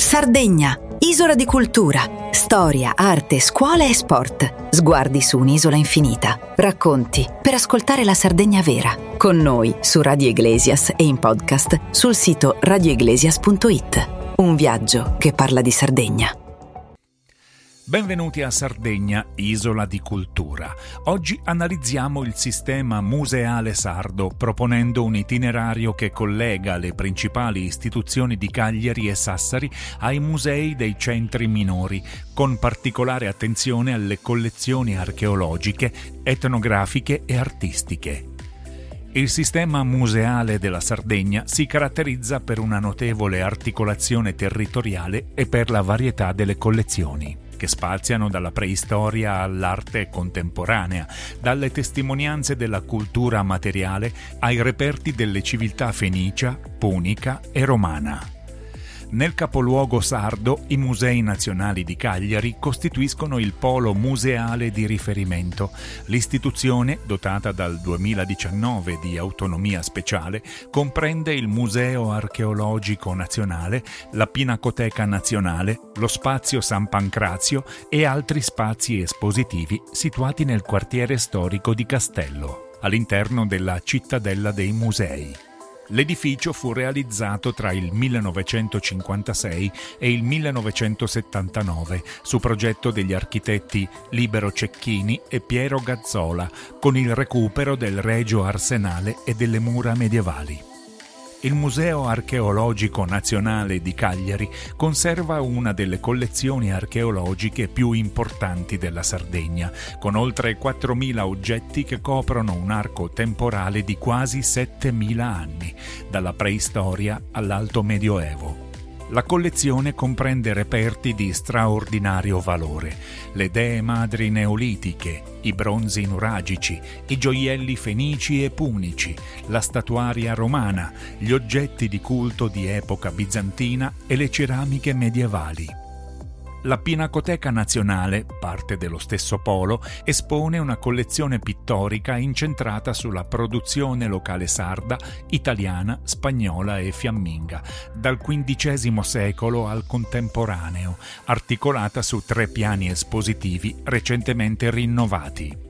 Sardegna, isola di cultura, storia, arte, scuola e sport. Sguardi su un'isola infinita. Racconti per ascoltare la Sardegna vera. Con noi su Radio Iglesias e in podcast sul sito radioiglesias.it. Un viaggio che parla di Sardegna. Benvenuti a Sardegna, isola di cultura. Oggi analizziamo il sistema museale sardo, proponendo un itinerario che collega le principali istituzioni di Cagliari e Sassari ai musei dei centri minori, con particolare attenzione alle collezioni archeologiche, etnografiche e artistiche. Il sistema museale della Sardegna si caratterizza per una notevole articolazione territoriale e per la varietà delle collezioni, che spaziano dalla preistoria all'arte contemporanea, dalle testimonianze della cultura materiale ai reperti delle civiltà fenicia, punica e romana. Nel capoluogo sardo, i Musei Nazionali di Cagliari costituiscono il polo museale di riferimento. L'istituzione, dotata dal 2019 di autonomia speciale, comprende il Museo Archeologico Nazionale, la Pinacoteca Nazionale, lo Spazio San Pancrazio e altri spazi espositivi situati nel quartiere storico di Castello, all'interno della Cittadella dei Musei. L'edificio fu realizzato tra il 1956 e il 1979 su progetto degli architetti Libero Cecchini e Piero Gazzola, con il recupero del Regio Arsenale e delle mura medievali. Il Museo Archeologico Nazionale di Cagliari conserva una delle collezioni archeologiche più importanti della Sardegna, con oltre 4.000 oggetti che coprono un arco temporale di quasi 7.000 anni, dalla preistoria all'Alto Medioevo. La collezione comprende reperti di straordinario valore: le dee madri neolitiche, i bronzi nuragici, i gioielli fenici e punici, la statuaria romana, gli oggetti di culto di epoca bizantina e le ceramiche medievali. La Pinacoteca Nazionale, parte dello stesso polo, espone una collezione pittorica incentrata sulla produzione locale sarda, italiana, spagnola e fiamminga, dal XV secolo al contemporaneo, articolata su 3 piani espositivi recentemente rinnovati.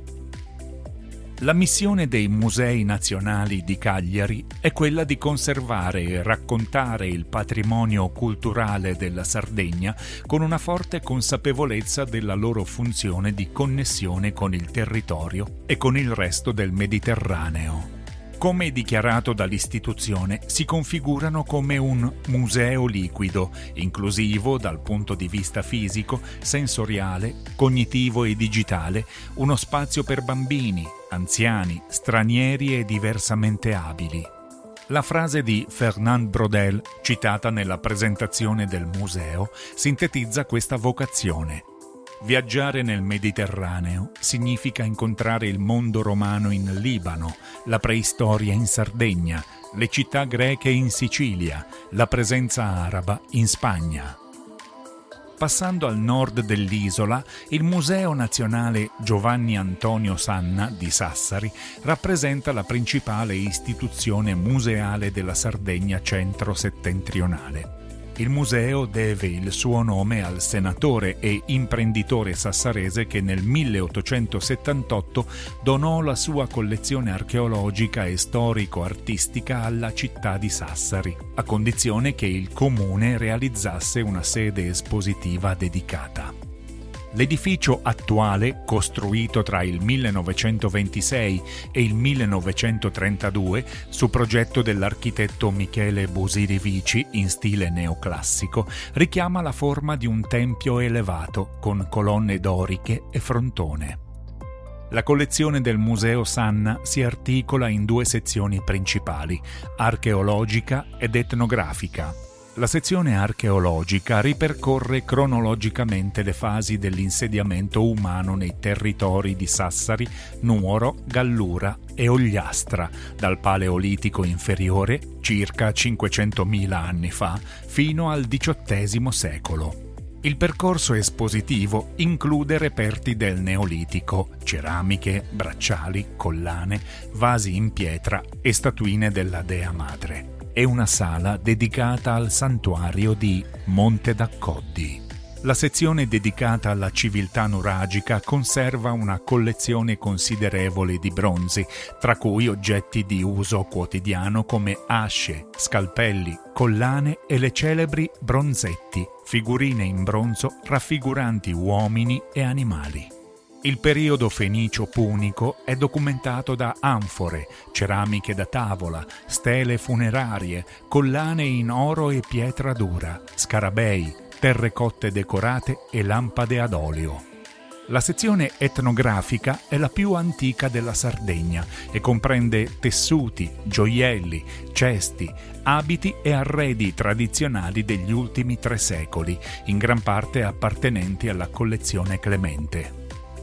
La missione dei Musei Nazionali di Cagliari è quella di conservare e raccontare il patrimonio culturale della Sardegna con una forte consapevolezza della loro funzione di connessione con il territorio e con il resto del Mediterraneo. Come dichiarato dall'istituzione, si configurano come un museo liquido, inclusivo dal punto di vista fisico, sensoriale, cognitivo e digitale, uno spazio per bambini, anziani, stranieri e diversamente abili. La frase di Fernand Braudel, citata nella presentazione del museo, sintetizza questa vocazione. Viaggiare nel Mediterraneo significa incontrare il mondo romano in Libano, la preistoria in Sardegna, le città greche in Sicilia, la presenza araba in Spagna. Passando al nord dell'isola, il Museo Nazionale Giovanni Antonio Sanna di Sassari rappresenta la principale istituzione museale della Sardegna centro-settentrionale. Il museo deve il suo nome al senatore e imprenditore sassarese che nel 1878 donò la sua collezione archeologica e storico-artistica alla città di Sassari, a condizione che il comune realizzasse una sede espositiva dedicata. L'edificio attuale, costruito tra il 1926 e il 1932 su progetto dell'architetto Michele Busirivici in stile neoclassico, richiama la forma di un tempio elevato con colonne doriche e frontone. La collezione del Museo Sanna si articola in 2 sezioni principali, archeologica ed etnografica. La sezione archeologica ripercorre cronologicamente le fasi dell'insediamento umano nei territori di Sassari, Nuoro, Gallura e Ogliastra, dal Paleolitico inferiore, circa 500.000 anni fa, fino al XVIII secolo. Il percorso espositivo include reperti del Neolitico, ceramiche, bracciali, collane, vasi in pietra e statuine della Dea Madre. e una sala dedicata al santuario di Monte d'Accoddi. La sezione dedicata alla civiltà nuragica conserva una collezione considerevole di bronzi, tra cui oggetti di uso quotidiano come asce, scalpelli, collane e le celebri bronzetti, figurine in bronzo raffiguranti uomini e animali. Il periodo fenicio-punico è documentato da anfore, ceramiche da tavola, stele funerarie, collane in oro e pietra dura, scarabei, terrecotte decorate e lampade ad olio. La sezione etnografica è la più antica della Sardegna e comprende tessuti, gioielli, cesti, abiti e arredi tradizionali degli ultimi 3 secoli, in gran parte appartenenti alla collezione Clemente.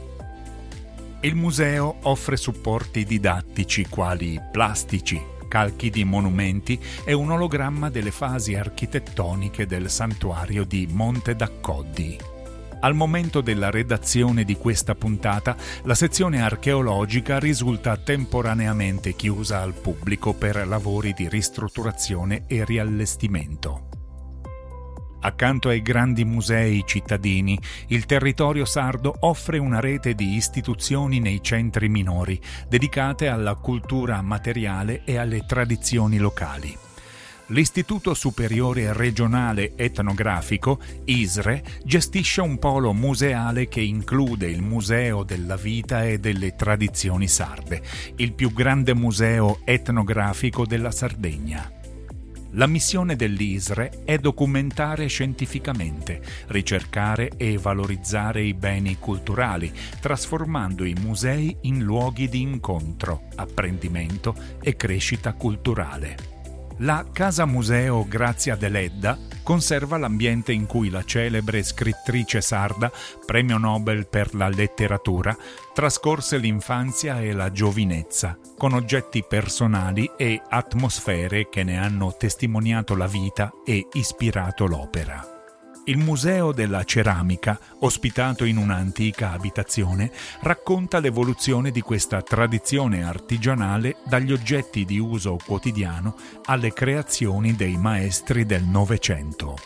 Il museo offre supporti didattici quali plastici, calchi di monumenti e un ologramma delle fasi architettoniche del santuario di Monte d'Accoddi. Al momento della redazione di questa puntata, la sezione archeologica risulta temporaneamente chiusa al pubblico per lavori di ristrutturazione e riallestimento. Accanto ai grandi musei cittadini, il territorio sardo offre una rete di istituzioni nei centri minori, dedicate alla cultura materiale e alle tradizioni locali. L'Istituto Superiore Regionale Etnografico, ISRE, gestisce un polo museale che include il Museo della Vita e delle Tradizioni Sarde, il più grande museo etnografico della Sardegna. La missione dell'ISRE è documentare scientificamente, ricercare e valorizzare i beni culturali, trasformando i musei in luoghi di incontro, apprendimento e crescita culturale. La Casa Museo Grazia Deledda conserva l'ambiente in cui la celebre scrittrice sarda, premio Nobel per la letteratura, trascorse l'infanzia e la giovinezza, con oggetti personali e atmosfere che ne hanno testimoniato la vita e ispirato l'opera. Il Museo della Ceramica, ospitato in un'antica abitazione, racconta l'evoluzione di questa tradizione artigianale dagli oggetti di uso quotidiano alle creazioni dei maestri del Novecento.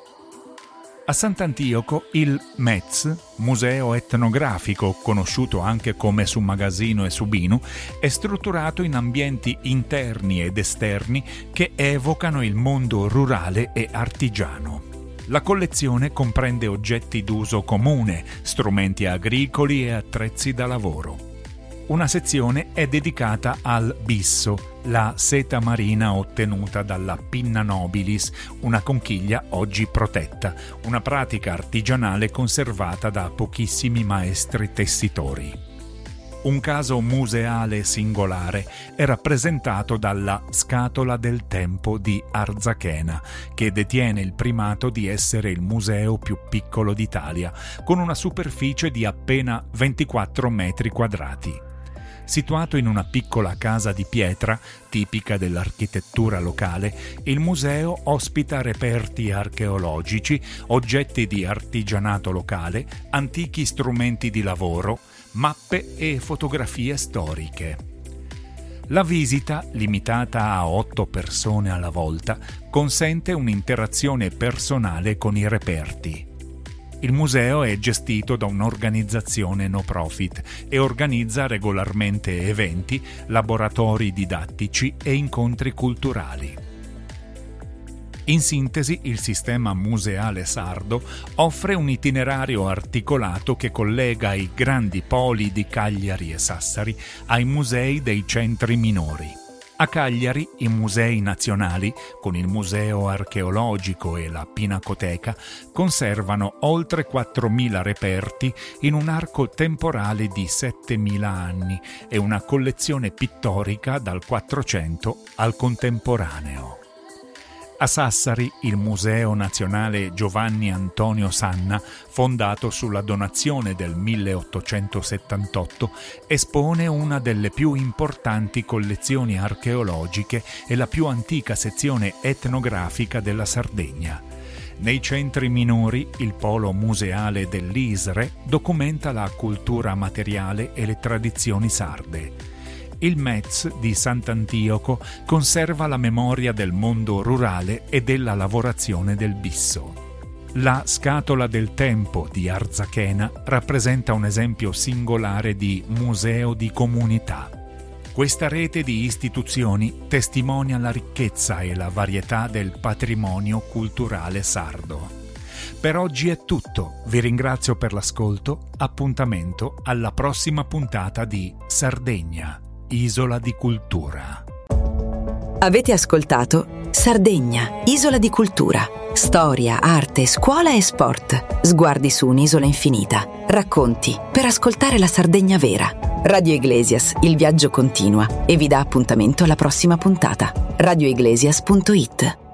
A Sant'Antioco il MEZ, Museo Etnografico, conosciuto anche come Submagazzino e Subinu, è strutturato in ambienti interni ed esterni che evocano il mondo rurale e artigiano. La collezione comprende oggetti d'uso comune, strumenti agricoli e attrezzi da lavoro. Una sezione è dedicata al bisso, la seta marina ottenuta dalla Pinna nobilis, una conchiglia oggi protetta, una pratica artigianale conservata da pochissimi maestri tessitori. Un caso museale singolare è rappresentato dalla Scatola del Tempo di Arzachena, che detiene il primato di essere il museo più piccolo d'Italia, con una superficie di appena 24 metri quadrati. Situato in una piccola casa di pietra, tipica dell'architettura locale, il museo ospita reperti archeologici, oggetti di artigianato locale, antichi strumenti di lavoro, mappe e fotografie storiche. La visita, limitata a 8 persone alla volta, consente un'interazione personale con i reperti. Il museo è gestito da un'organizzazione no profit e organizza regolarmente eventi, laboratori didattici e incontri culturali. In sintesi, il sistema museale sardo offre un itinerario articolato che collega i grandi poli di Cagliari e Sassari ai musei dei centri minori. A Cagliari i musei nazionali, con il Museo Archeologico e la Pinacoteca, conservano oltre 4.000 reperti in un arco temporale di 7.000 anni e una collezione pittorica dal 400 al contemporaneo. A Sassari, il Museo Nazionale Giovanni Antonio Sanna, fondato sulla donazione del 1878, espone una delle più importanti collezioni archeologiche e la più antica sezione etnografica della Sardegna. Nei centri minori, il polo museale dell'ISRE documenta la cultura materiale e le tradizioni sarde. Il MEZ di Sant'Antioco conserva la memoria del mondo rurale e della lavorazione del bisso. La Scatola del Tempo di Arzachena rappresenta un esempio singolare di museo di comunità. Questa rete di istituzioni testimonia la ricchezza e la varietà del patrimonio culturale sardo. Per oggi è tutto, vi ringrazio per l'ascolto, appuntamento alla prossima puntata di Sardegna, Isola di Cultura. Avete ascoltato Sardegna, Isola di Cultura. Storia, arte, scuola e sport. Sguardi su un'isola infinita. Racconti per ascoltare la Sardegna vera. Radio Iglesias, il viaggio continua e vi dà appuntamento alla prossima puntata. radioiglesias.it